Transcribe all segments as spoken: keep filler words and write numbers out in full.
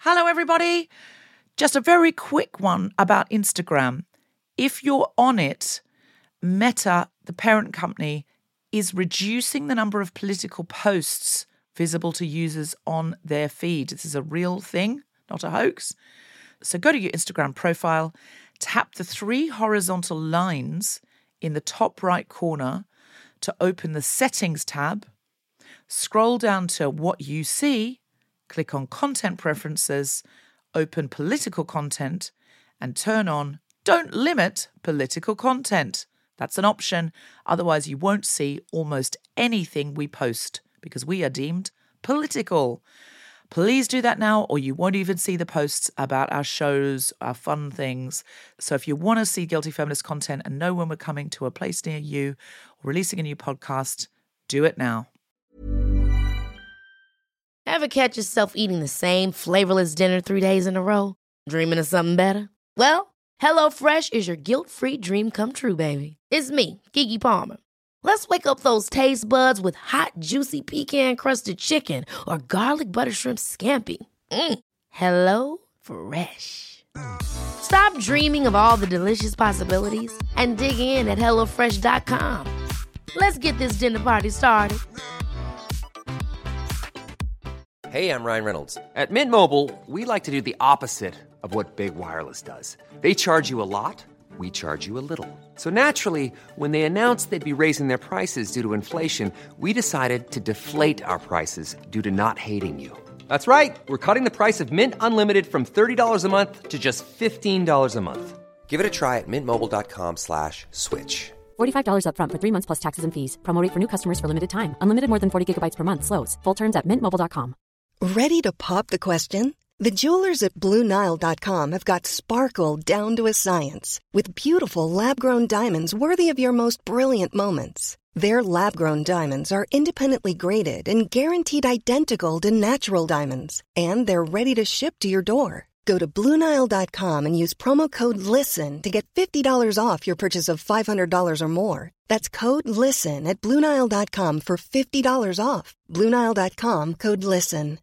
Hello, everybody. Just a very quick one about Instagram. If you're on it, Meta, the parent company, is reducing the number of political posts visible to users on their feed. This is a real thing, not a hoax. So go to your Instagram profile, tap the three horizontal lines in the top right corner to open the Settings tab, scroll down to What You See, click on Content Preferences, open Political Content, and turn on Don't Limit Political Content. That's an option. Otherwise, you won't see almost anything we post because we are deemed political. Please do that now, or you won't even see the posts about our shows, our fun things. So if you want to see Guilty Feminist content and know when we're coming to a place near you or releasing a new podcast, do it now. Ever catch yourself eating the same flavorless dinner three days in a row? Dreaming of something better? Well, HelloFresh is your guilt-free dream come true, baby. It's me, Keke Palmer. Let's wake up those taste buds with hot, juicy pecan-crusted chicken or garlic butter shrimp scampi. Mm. Hello Fresh. Stop dreaming of all the delicious possibilities and dig in at hello fresh dot com. Let's get this dinner party started. Hey, I'm Ryan Reynolds. At Mint Mobile, we like to do the opposite of what Big Wireless does. They charge you a lot, we charge you a little. So naturally, when they announced they'd be raising their prices due to inflation, we decided to deflate our prices due to not hating you. That's right. We're cutting the price of Mint Unlimited from thirty dollars a month to just fifteen dollars a month. Give it a try at mintmobile.com slash switch. forty-five dollars up front for three months plus taxes and fees. Promo rate for new customers for limited time. Unlimited more than forty gigabytes per month. Slows full terms at mint mobile dot com. Ready to pop the question? The jewelers at Blue Nile dot com have got sparkle down to a science with beautiful lab-grown diamonds worthy of your most brilliant moments. Their lab-grown diamonds are independently graded and guaranteed identical to natural diamonds, and they're ready to ship to your door. Go to Blue Nile dot com and use promo code LISTEN to get fifty dollars off your purchase of five hundred dollars or more. That's code LISTEN at Blue Nile dot com for fifty dollars off. Blue Nile dot com, code LISTEN.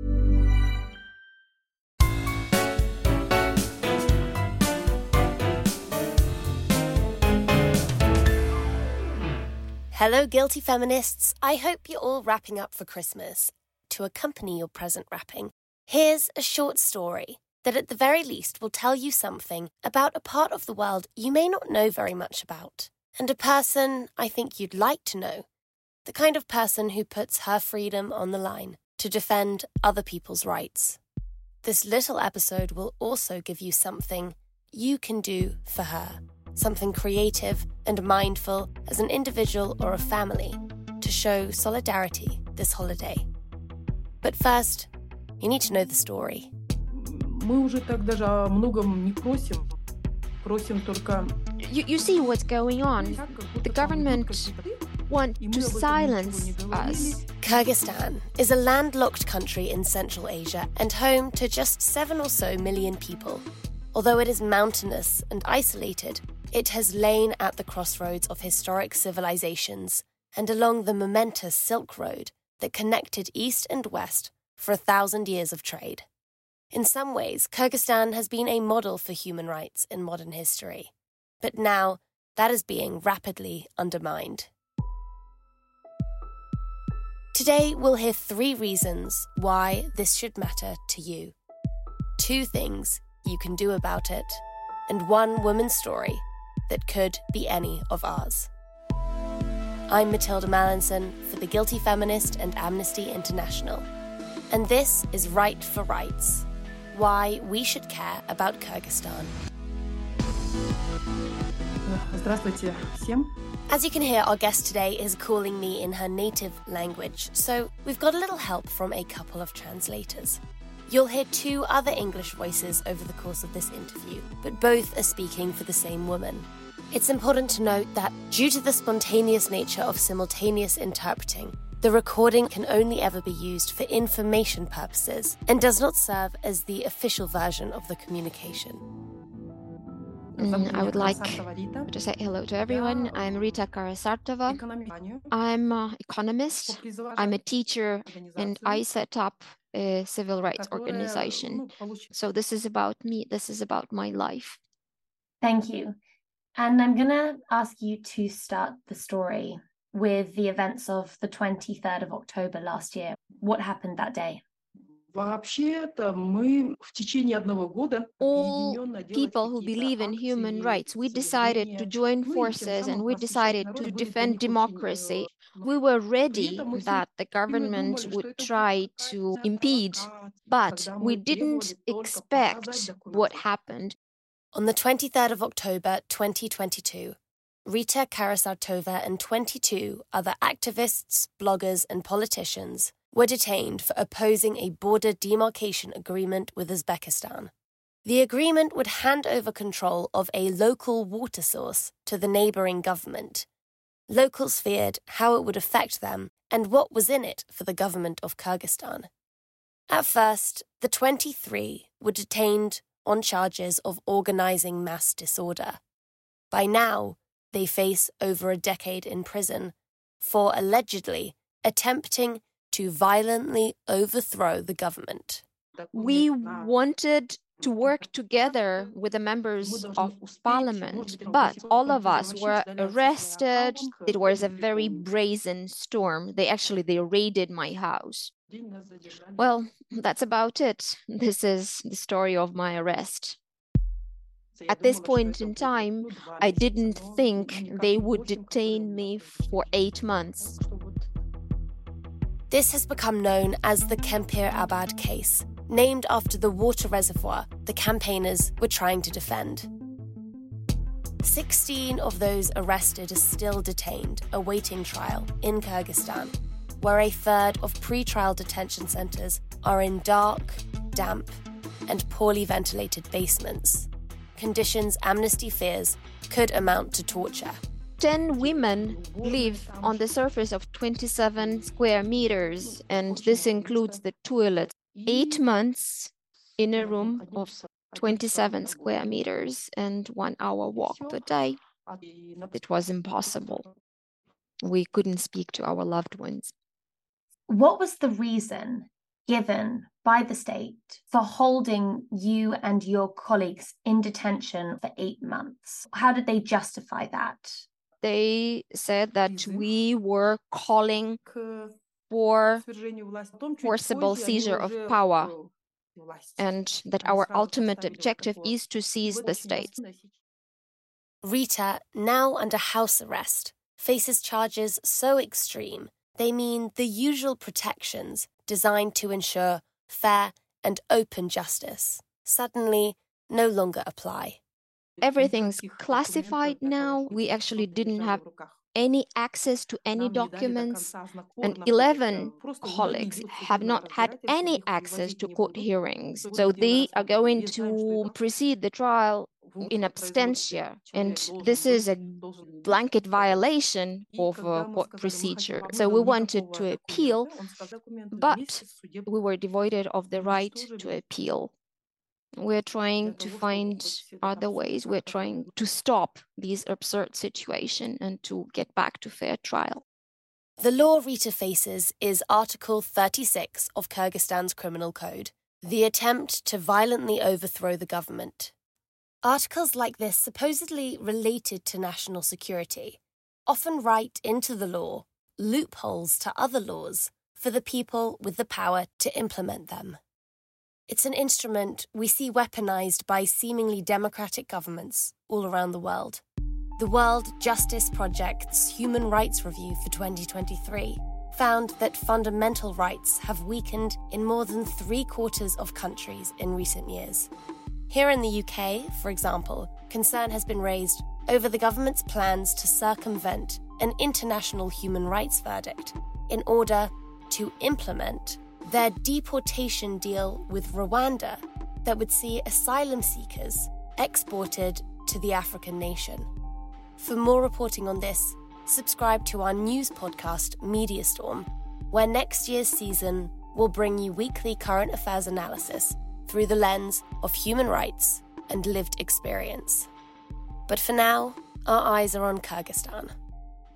Hello, Guilty Feminists. I hope you're all wrapping up for Christmas. To accompany your present wrapping, here's a short story that at the very least will tell you something about a part of the world you may not know very much about, and a person I think you'd like to know, the kind of person who puts her freedom on the line to defend other people's rights. This little episode will also give you something you can do for her. Something creative and mindful as an individual or a family to show solidarity this holiday. But first, you need to know the story. Мы уже так даже о многом не просим. Просим только... You, you see what's going on. The government want to silence us. Kyrgyzstan is a landlocked country in Central Asia and home to just seven or so million people. Although it is mountainous and isolated, it has lain at the crossroads of historic civilizations and along the momentous Silk Road that connected East and West for a thousand years of trade. In some ways, Kyrgyzstan has been a model for human rights in modern history. But now, that is being rapidly undermined. Today, we'll hear three reasons why this should matter to you. Two things you can do about it, and one woman's story that could be any of ours. I'm Matilda Mallinson for The Guilty Feminist and Amnesty International. And this is Right for Rights, why we should care about Kyrgyzstan. Здравствуйте всем. As you can hear, our guest today is calling me in her native language, so we've got a little help from a couple of translators. You'll hear two other English voices over the course of this interview, but both are speaking for the same woman. It's important to note that due to the spontaneous nature of simultaneous interpreting, the recording can only ever be used for information purposes and does not serve as the official version of the communication. Mm, I would like to say hello to everyone. I'm Rita Karasartova. I'm an economist. I'm a teacher, and I set up a civil rights organization. So this is about me. This is about my life. Thank you. And I'm going to ask you to start the story with the events of the twenty-third of October last year. What happened that day? All people who believe in human rights, we decided to join forces and we decided to defend democracy. We were ready that the government would try to impede, but we didn't expect what happened. On the twenty-third of October twenty twenty-two, Rita Karasartova and twenty-two other activists, bloggers, and politicians were detained for opposing a border demarcation agreement with Uzbekistan. The agreement would hand over control of a local water source to the neighbouring government. Locals feared how it would affect them and what was in it for the government of Kyrgyzstan. At first, the twenty-three were detained on charges of organising mass disorder. By now, they face over a decade in prison for allegedly attempting to violently overthrow the government. We wanted to work together with the members of parliament, but all of us were arrested. It was a very brazen storm. They actually, they raided my house. Well, that's about it. This is the story of my arrest. At this point in time, I didn't think they would detain me for eight months. This has become known as the Kempir Abad case, named after the water reservoir the campaigners were trying to defend. Sixteen of those arrested are still detained, awaiting trial in Kyrgyzstan, where a third of pre-trial detention centres are in dark, damp, and poorly ventilated basements. Conditions Amnesty fears could amount to torture. Ten women live on the surface of twenty-seven square meters, and this includes the toilet. Eight months in a room of twenty-seven square meters and one hour walk per day. It was impossible. We couldn't speak to our loved ones. What was the reason given by the state for holding you and your colleagues in detention for eight months? How did they justify that? They said that we were calling for forcible seizure of power and that our ultimate objective is to seize the state. Rita, now under house arrest, faces charges so extreme they mean the usual protections designed to ensure fair and open justice suddenly no longer apply. Everything's classified now. We actually didn't have any access to any documents, and eleven colleagues have not had any access to court hearings. So they are going to proceed the trial in absentia, and this is a blanket violation of a court procedure. So we wanted to appeal, but we were devoid of the right to appeal. We're trying to find other ways. We're trying to stop this absurd situation and to get back to fair trial. The law Rita faces is Article thirty-six of Kyrgyzstan's Criminal Code, the attempt to violently overthrow the government. Articles like this, supposedly related to national security, often write into the law loopholes to other laws for the people with the power to implement them. It's an instrument we see weaponized by seemingly democratic governments all around the world. The World Justice Project's Human Rights Review for twenty twenty-three found that fundamental rights have weakened in more than three quarters of countries in recent years. Here in the U K, for example, concern has been raised over the government's plans to circumvent an international human rights verdict in order to implement their deportation deal with Rwanda that would see asylum seekers exported to the African nation. For more reporting on this, subscribe to our news podcast, Media Storm, where next year's season will bring you weekly current affairs analysis through the lens of human rights and lived experience. But for now, our eyes are on Kyrgyzstan.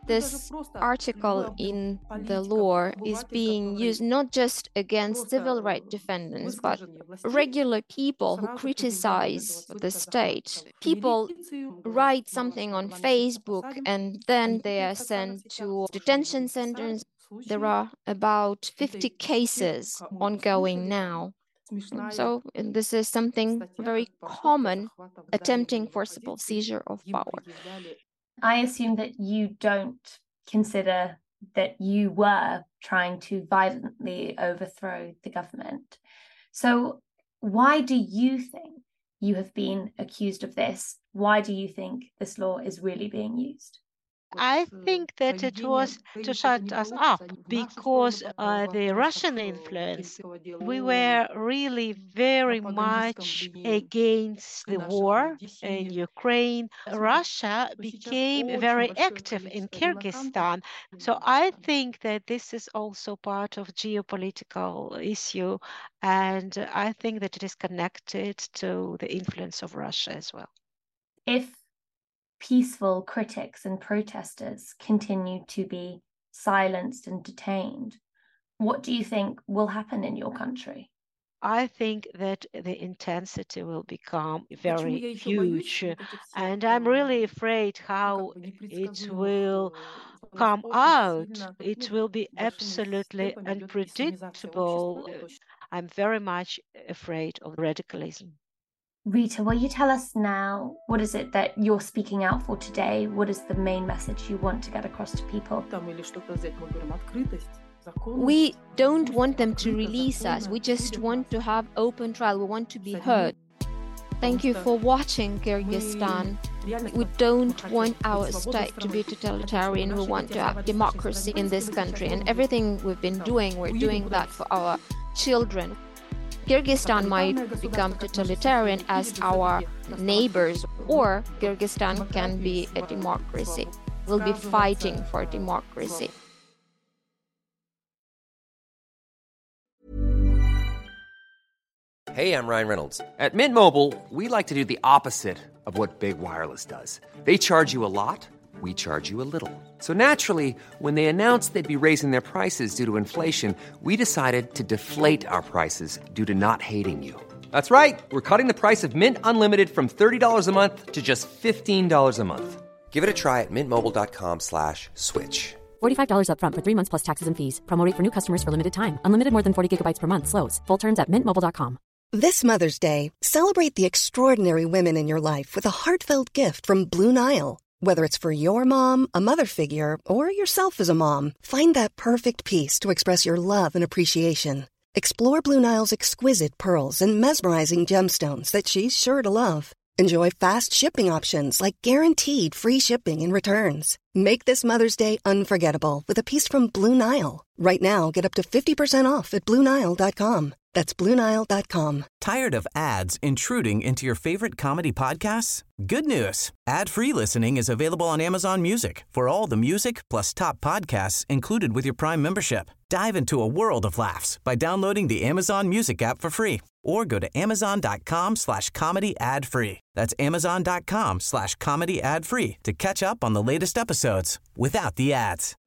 this article in the law is being used not just against civil rights defendants, but regular people who criticize the state. People write something on Facebook and then they are sent to detention centers. There are about fifty cases ongoing now. So this is something very common, attempting forcible seizure of power. I assume that you don't consider that you were trying to violently overthrow the government. So why do you think you have been accused of this? Why do you think this law is really being used? I think that it was to shut us up because uh, the Russian influence, we were really very much against the war in Ukraine. Russia became very active in Kyrgyzstan. So I think that this is also part of geopolitical issue. And I think that it is connected to the influence of Russia as well. If peaceful critics and protesters continue to be silenced and detained, what do you think will happen in your country? I think that the intensity will become very huge, and I'm really afraid how it will come out. It will be absolutely unpredictable. I'm very much afraid of radicalism. Rita, will you tell us now, what is it that you're speaking out for today? What is the main message you want to get across to people? We don't want them to release us. We just want to have open trial. We want to be heard. Thank you for watching Kyrgyzstan. We don't want our state to be totalitarian. We want to have democracy in this country. And everything we've been doing, we're doing that for our children. Kyrgyzstan might become totalitarian as our neighbors, or Kyrgyzstan can be a democracy. We'll be fighting for democracy. Hey, I'm Ryan Reynolds. At Mint Mobile, we like to do the opposite of what Big Wireless does. They charge you a lot, we charge you a little. So naturally, when they announced they'd be raising their prices due to inflation, we decided to deflate our prices due to not hating you. That's right. We're cutting the price of Mint Unlimited from thirty dollars a month to just fifteen dollars a month. Give it a try at mintmobile.com slash switch. forty-five dollars up front for three months plus taxes and fees. Promo rate for new customers for limited time. Unlimited more than forty gigabytes per month slows. Full terms at mint mobile dot com. This Mother's Day, celebrate the extraordinary women in your life with a heartfelt gift from Blue Nile. Whether it's for your mom, a mother figure, or yourself as a mom, find that perfect piece to express your love and appreciation. Explore Blue Nile's exquisite pearls and mesmerizing gemstones that she's sure to love. Enjoy fast shipping options like guaranteed free shipping and returns. Make this Mother's Day unforgettable with a piece from Blue Nile. Right now, get up to fifty percent off at blue nile dot com. That's blue nile dot com. Tired of ads intruding into your favorite comedy podcasts? Good news. Ad-free listening is available on Amazon Music for all the music plus top podcasts included with your Prime membership. Dive into a world of laughs by downloading the Amazon Music app for free or go to amazon.com slash comedy ad free. That's amazon.com slash comedy ad free to catch up on the latest episodes without the ads.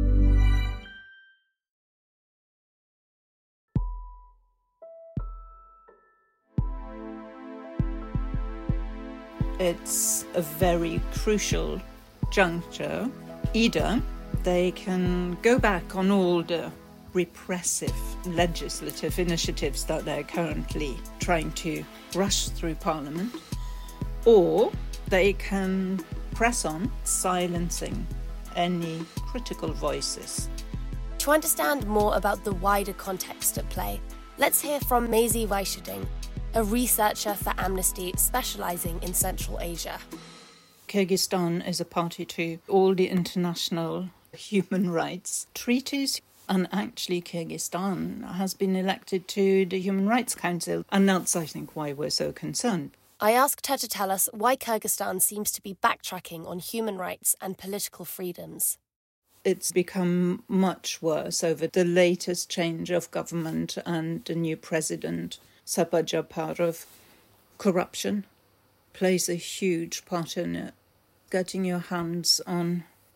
It's a very crucial juncture. Either they can go back on all the repressive legislative initiatives that they're currently trying to rush through Parliament, or they can press on, silencing any critical voices. To understand more about the wider context at play, let's hear from Maisie Vaishuding, a researcher for Amnesty specialising in Central Asia. Kyrgyzstan is a party to all the international human rights treaties, and actually Kyrgyzstan has been elected to the Human Rights Council, and that's, I think, why we're so concerned. I asked her to tell us why Kyrgyzstan seems to be backtracking on human rights and political freedoms. It's become much worse over the latest change of government and the new president, Sabah Japarov. Corruption plays a huge part in it. Getting your hands on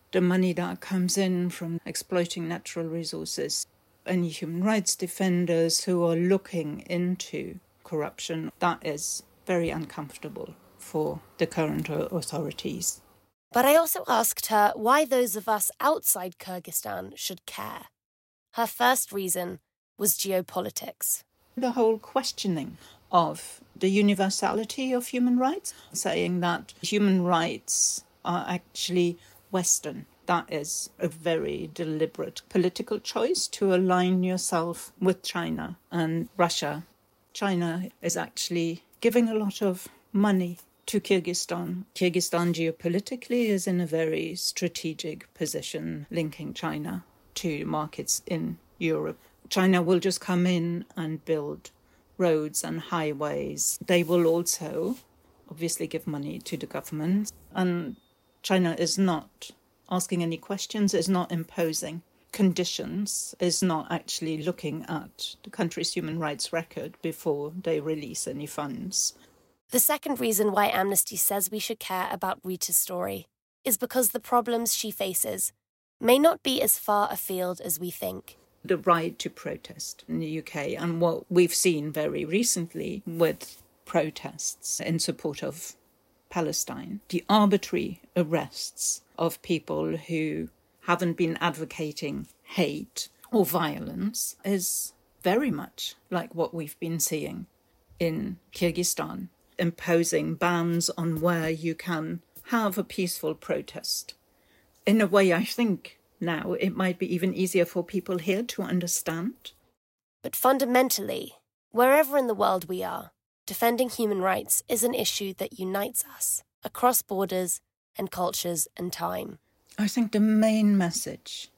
the money that comes in from exploiting natural resources. Any human rights defenders who are looking into corruption, that is very uncomfortable for the current authorities. But I also asked her why those of us outside Kyrgyzstan should care. Her first reason was geopolitics. The whole questioning of the universality of human rights, saying that human rights are actually Western. That is a very deliberate political choice to align yourself with China and Russia. China is actually giving a lot of money to Kyrgyzstan. Kyrgyzstan geopolitically is in a very strategic position, linking China to markets in Europe. China will just come in and build roads and highways. They will also obviously give money to the government. And China is not asking any questions, is not imposing conditions, is not actually looking at the country's human rights record before they release any funds. The second reason why Amnesty says we should care about Rita's story is because the problems she faces may not be as far afield as we think. The right to protest in the U K and what we've seen very recently with protests in support of Palestine, the arbitrary arrests of people who haven't been advocating hate or violence is very much like what we've been seeing in Kyrgyzstan, imposing bans on where you can have a peaceful protest. In a way, I think now it might be even easier for people here to understand. But fundamentally, wherever in the world we are, defending human rights is an issue that unites us across borders and cultures and time. I think the main message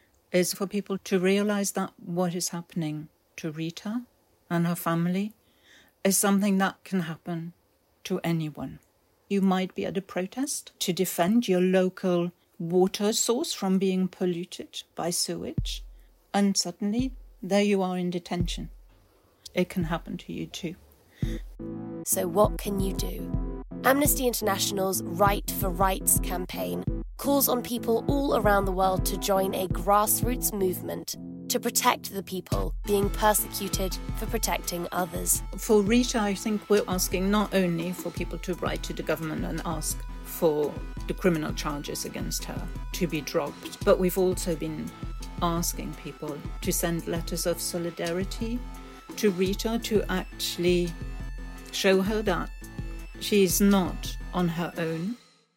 is for people to realise that what is happening to Rita and her family is something that can happen to anyone. You might be at a protest to defend your local water source from being polluted by sewage, and suddenly there you are in detention. It can happen to you too. So what can you do? Amnesty International's Right for Rights campaign calls on people all around the world to join a grassroots movement to protect the people being persecuted for protecting others. For Rita, I think we're asking not only for people to write to the government and ask for the criminal charges against her to be dropped, but we've also been asking people to send letters of solidarity to Rita to actually show her that she's not on her own.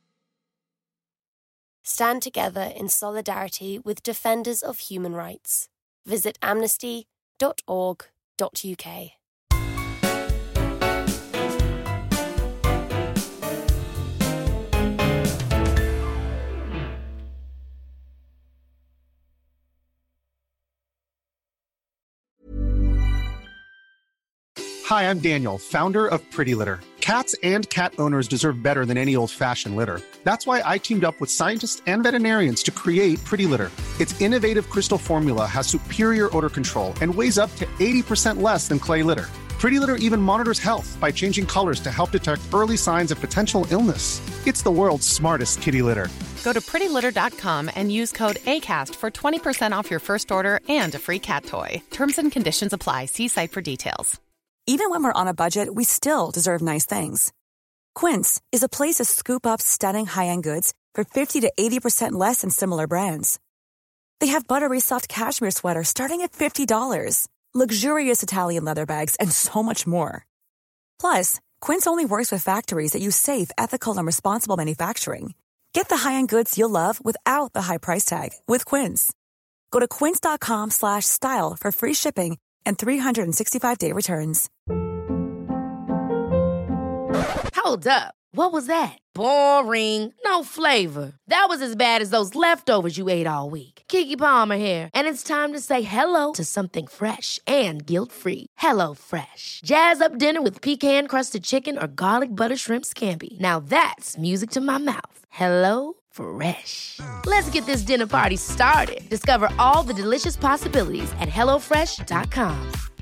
Stand together in solidarity with defenders of human rights. Visit amnesty dot org dot U K. Hi, I'm Daniel, founder of Pretty Litter. Cats and cat owners deserve better than any old-fashioned litter. That's why I teamed up with scientists and veterinarians to create Pretty Litter. Its innovative crystal formula has superior odor control and weighs up to eighty percent less than clay litter. Pretty Litter even monitors health by changing colors to help detect early signs of potential illness. It's the world's smartest kitty litter. Go to pretty litter dot com and use code ACAST for twenty percent off your first order and a free cat toy. Terms and conditions apply. See site for details. Even when we're on a budget, we still deserve nice things. Quince is a place to scoop up stunning high-end goods for fifty to eighty percent less than similar brands. They have buttery soft cashmere sweaters starting at fifty dollars, luxurious Italian leather bags, and so much more. Plus, Quince only works with factories that use safe, ethical, and responsible manufacturing. Get the high-end goods you'll love without the high price tag with Quince. Go to quince dot com slash style for free shipping and three sixty-five day returns. Hold up. What was that? Boring. No flavor. That was as bad as those leftovers you ate all week. Keke Palmer here, and it's time to say hello to something fresh and guilt-free. Hello Fresh. Jazz up dinner with pecan-crusted chicken or garlic butter shrimp scampi. Now that's music to my mouth. Hello Fresh. Let's get this dinner party started. Discover all the delicious possibilities at hello fresh dot com.